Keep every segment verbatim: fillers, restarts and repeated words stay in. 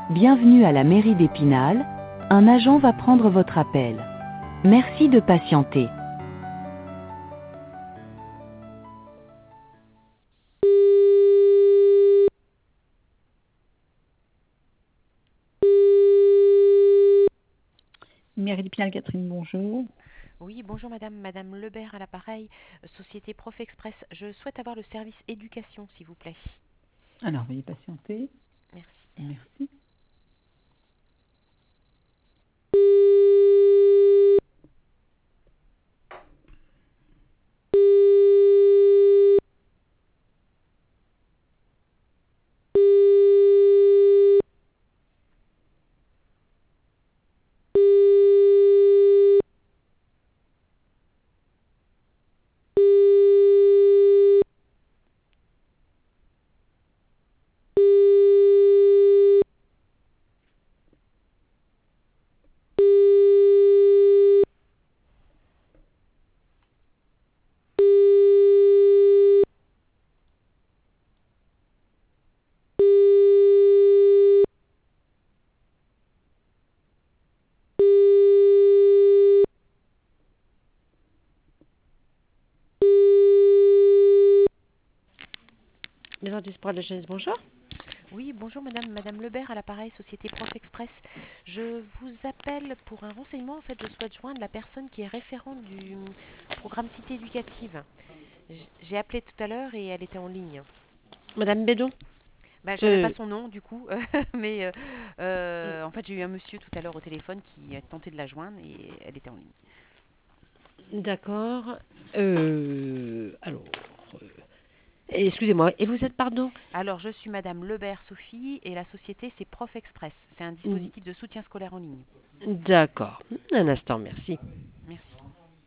Bienvenue à la mairie d'Épinal. Un agent va prendre votre appel. Merci de patienter. Mairie d'Épinal, Catherine, bonjour. Oui, bonjour madame, madame Lebert à l'appareil, euh, société Prof Express. Je souhaite avoir le service éducation, s'il vous plaît. Alors, veuillez patienter. Merci. Merci. Maison du sport de jeunesse, bonjour. Oui, bonjour madame, madame Lebert à l'appareil, société Prof Express. Je vous appelle pour un renseignement. En fait, je souhaite joindre la personne qui est référente du programme Cité éducative. J- J'ai appelé tout à l'heure et elle était en ligne. Madame Bédon. Bah, j'avais pas Euh, son nom du coup, mais euh, euh, en fait j'ai eu un monsieur tout à l'heure au téléphone qui a tenté de la joindre et elle était en ligne. d'accord. Euh, alors, euh, excusez-moi. Et vous êtes, pardon? Alors, je suis Madame Lebert Sophie et la société c'est Prof Express. C'est un dispositif de soutien scolaire en ligne. D'accord. Un instant, merci. Merci.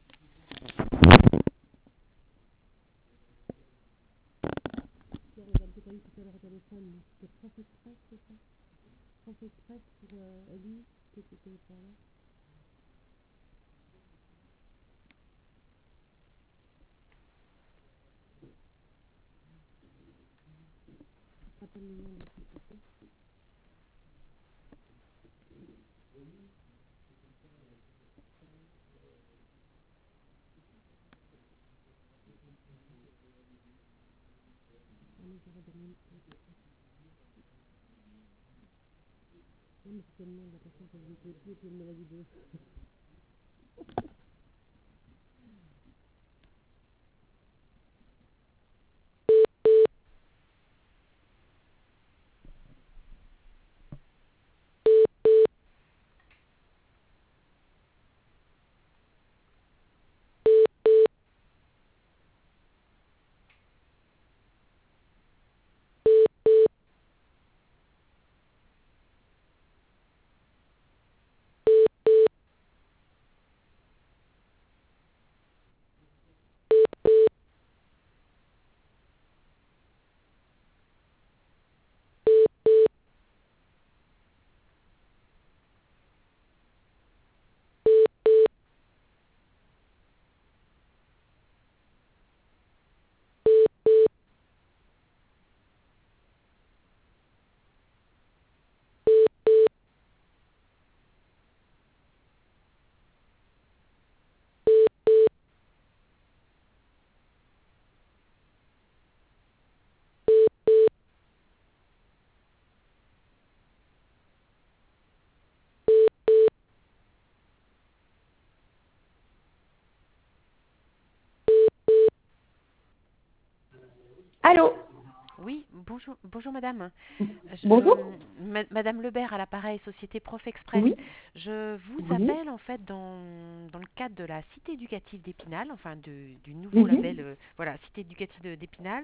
Allô? Oui, bonjour, bonjour madame. Je- Bonjour? euh, ma- madame Lebert à l'appareil, société Prof Express. Oui, Je vous oui. appelle en fait dans, dans le cadre de la Cité éducative d'Épinal, enfin de- du nouveau label, Mhm. euh, voilà, Cité éducative de- d'Épinal.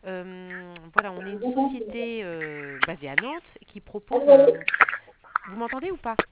Euh, voilà, on est une société euh, basée à Nantes qui propose un... Vous m'entendez ou pas?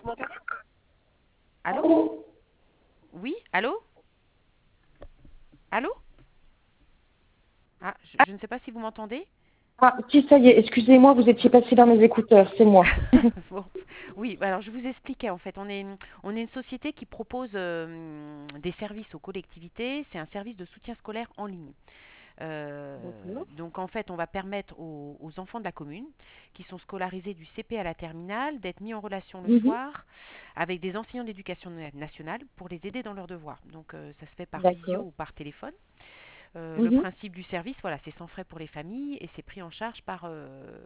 Allô? Oui, allô? Allô? Ah, je, je ne sais pas si vous m'entendez. Ah, si, ça y est, excusez-moi, vous étiez passé dans mes écouteurs, c'est moi. Bon, oui, bah alors je vous expliquais en fait, on est, une- on est une société qui propose euh, des services aux collectivités, c'est un service de soutien scolaire en ligne. Euh, D'accord. donc en fait, on va permettre aux, aux enfants de la commune qui sont scolarisés du C P à la terminale d'être mis en relation le Mhm. soir avec des enseignants d'éducation na- nationale pour les aider dans leurs devoirs. Donc euh, ça se fait par visio D'accord. ou par téléphone. Euh, le Mhm. principe du service, voilà, c'est sans frais pour les familles et c'est pris en charge par, euh,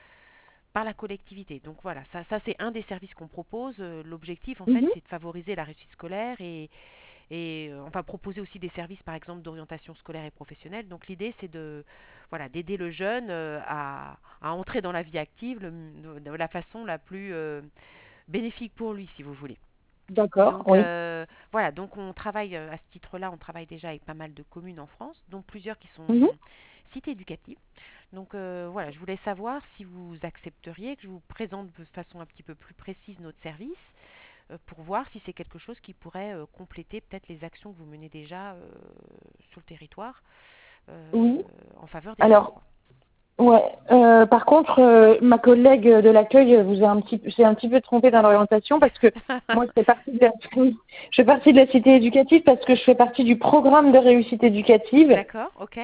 par la collectivité. Donc voilà, ça, ça c'est un des services qu'on propose. Euh, L'objectif, en fait, Mhm. c'est de favoriser la réussite scolaire et, et euh, on va proposer aussi des services, par exemple, d'orientation scolaire et professionnelle. Donc l'idée, c'est de voilà, d'aider le jeune euh, à, à entrer dans la vie active le- de la façon la plus euh, bénéfique pour lui, si vous voulez. D'accord, Donc oui. euh, voilà, donc on travaille euh, à ce titre-là, on travaille déjà avec pas mal de communes en France, dont plusieurs qui sont Mhm. cités éducatives. Donc euh, voilà, je voulais savoir si vous accepteriez que je vous présente de façon un petit peu plus précise notre service euh, pour voir si c'est quelque chose qui pourrait euh, compléter peut-être les actions que vous menez déjà euh, sur le territoire euh, Oui. en faveur des jeunes, Alors, quoi. ouais. Euh, par contre, euh, ma collègue de l'accueil vous a un petit, s'est un petit peu trompée dans l'orientation parce que moi, je fais partie de la, oui, je fais partie de la cité éducative parce que je fais partie du programme de réussite éducative. D'accord, ok.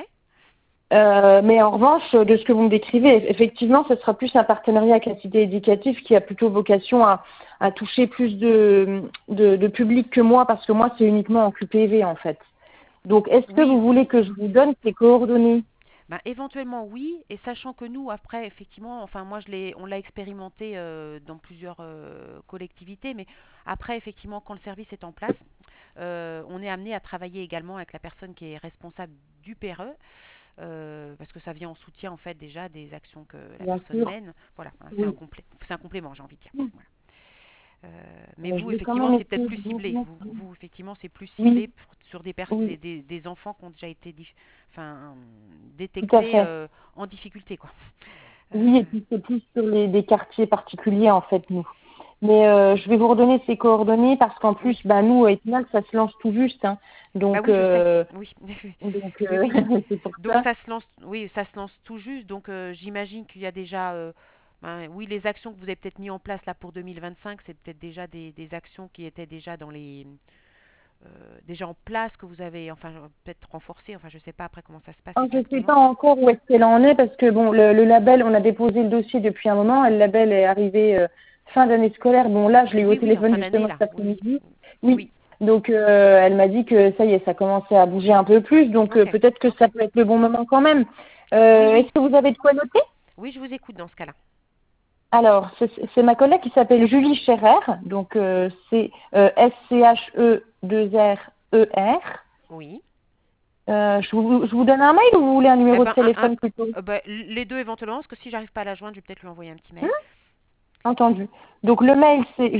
Euh, mais en revanche, de ce que vous me décrivez, effectivement, ce sera plus un partenariat avec la cité éducative qui a plutôt vocation à, à toucher plus de, de, de public que moi parce que moi, c'est uniquement en Q P V en fait. Donc, est-ce que Oui, vous voulez que je vous donne ces coordonnées? ben, éventuellement oui, et sachant que nous, après, effectivement, enfin moi je l'ai, on l'a expérimenté euh, dans plusieurs euh, collectivités, mais après, effectivement, quand le service est en place, euh, on est amené à travailler également avec la personne qui est responsable du P R E, euh, parce que ça vient en soutien en fait déjà des actions que la Bien personne sûr, mène. Voilà, hein, c'est un oui. complé- c'est un complément, j'ai envie de dire. Voilà. Euh, mais Euh, vous, je vais quand effectivement, même c'est peut-être essayer plus de vous ciblé. mettre. Vous, vous, effectivement, c'est plus ciblé Oui, pour- sur des, pers- des, oui, des- des enfants qui ont déjà été dif- enfin, tout à détectés fait. euh, en difficulté, quoi. Oui, et Euh, puis c'est plus sur les, des quartiers particuliers en fait, nous. Mais euh, je vais vous redonner ces coordonnées parce qu'en plus, oui. bah, nous, à Épinal, ça se lance tout juste. Hein. Bah Donc, oui, je sais. euh, Oui, donc oui, euh, oui. c'est pour Donc ça. ça se lance, oui, ça se lance tout juste. Donc euh, j'imagine qu'il y a déjà, euh, ben, oui, les actions que vous avez peut-être mis en place là pour deux mille vingt-cinq, c'est peut-être déjà des, des actions qui étaient déjà dans les, euh, déjà en place que vous avez, enfin peut-être renforcées. Enfin, je sais pas après comment ça se passe Oh, je ne sais exactement. pas encore où est-ce qu'elle en est parce que bon, le, le label, on a déposé le dossier depuis un moment et le label est arrivé euh, fin d'année scolaire. Bon, là, je l'ai eu au Oui, oui, en téléphone fin d'année justement là. cet Oui, oui, après-midi. Oui. oui. Donc, euh, elle m'a dit que ça y est, ça commençait à bouger un peu plus. Donc, euh, Ok, peut-être que ça peut être le bon moment quand même. oui, Euh, oui, est-ce que vous avez de quoi noter? oui, je vous écoute dans ce cas-là. Alors, c'est c'est ma collègue qui s'appelle Julie Scherer. Donc, euh, c'est euh, S C H E deux R E R. Oui. Euh, je, vous, je vous donne un mail ou vous voulez un Eh numéro de ben, un, un- téléphone plutôt? euh, ben, les deux éventuellement, parce que si j'arrive pas à la joindre, je vais peut-être lui envoyer un petit Hein. mail. Entendu. Donc le mail c'est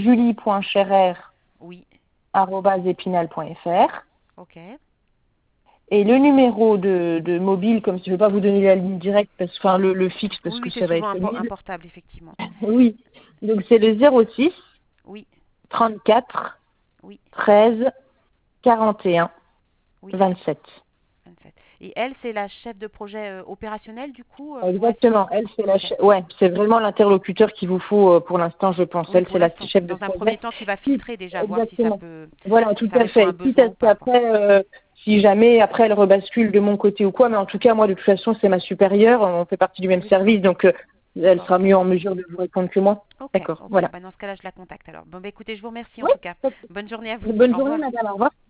Oui, julie.scherer@epinal.fr ok. et le numéro de, de mobile, comme si je ne vais pas vous donner la ligne directe, parce, enfin le, le fixe parce Oui, que oui, c'est ça va souvent être un, le por- un mille. portable, effectivement. Oui. Donc c'est le zéro six Oui, trente-quatre oui, treize quarante et un oui, vingt-sept. vingt-sept. Et elle, c'est la chef de projet euh, opérationnel, du coup, euh, pour être... Exactement. Elle c'est la Ok. che- ouais, c'est vraiment l'interlocuteur qu'il vous faut euh, pour l'instant, je pense. Oui, Elle pour c'est la l'instant. chef de Dans un premier projet. temps, qui va Oui, filtrer déjà, voir si ça exactement. peut, Voilà, si tout ça à répond à un fait. Quitte besoin à ou ce pas, quoi. qu'après, euh, si jamais après elle rebascule de mon côté ou quoi, mais en tout cas, moi, de toute façon, c'est ma supérieure, on fait partie du même Oui, d'accord. service, donc euh, elle D'accord, sera ok. mieux en mesure de vous répondre que moi. Ok, D'accord, ok. voilà. Bah, dans ce cas-là, je la contacte alors. Bon, bah, écoutez, je vous remercie en Oui, tout cas. Bonne journée à vous. bonne Au journée, revoir. madame, au revoir.